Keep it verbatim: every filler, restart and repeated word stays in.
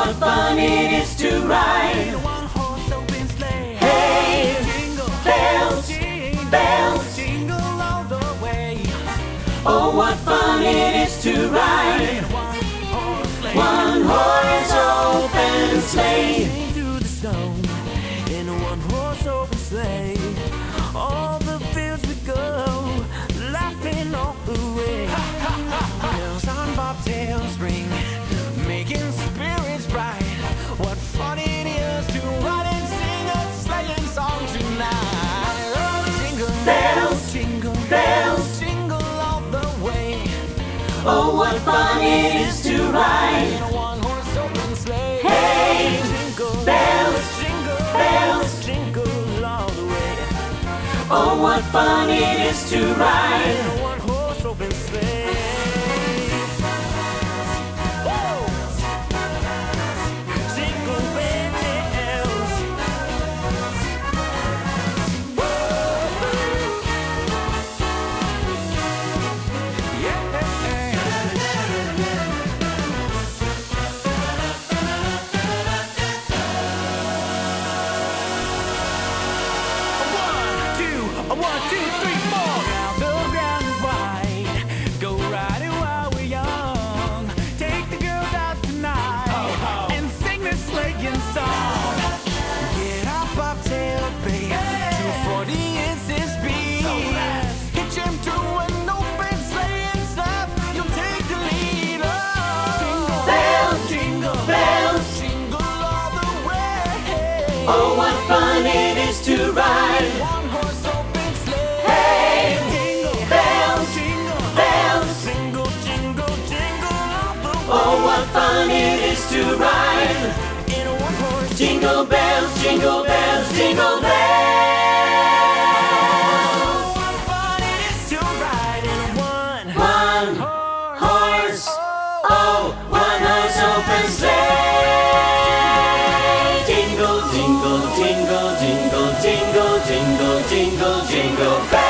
what fun it is to ride. One horse open sleigh. Hey, Jingle bells, bells. jingle all the way. Oh, what fun it is to ride. One horse sleigh. One horse open sleigh. Sing through the snow in a one horse open sleigh. All the fields we go, laughing all the way. Bells on bobtails ring, making spirits bright. What fun it is to ride and sing a sleighing song tonight. Oh, jingle Bells, jingle bells. jingle all the way. Oh, what fun it is to In ride. a one horse open sleigh. Hey, Jingle bells, jingle bells. jingle all the way. Oh, what fun it is to ride. In a one horse open sleigh. Woo! Jingle bells. Woo! Yeah. One, two, one, two, three, four. Now the ground is wide. Go riding while we're young. Take the girls out tonight and sing this sleighing song. Get our bobtail, babe. two forty is his speed. Hitch him to an open sleigh and stop. You'll take the lead. Oh, jingle Bells, jingle bells. jingle all the way. Oh, what fun it is to ride. One horse open sleigh. Hey, Jingle bells, jingle bells. jingle, jingle, jingle all the way. Oh, what fun it is to ride. In a one horse Jingle bells, jingle bells, jingle bells. What fun it is to ride in a one One horse, oh, one horse open sleigh. Jingle, jingle, jingle, jingle, jingle, jingle, jingle, jingle bells.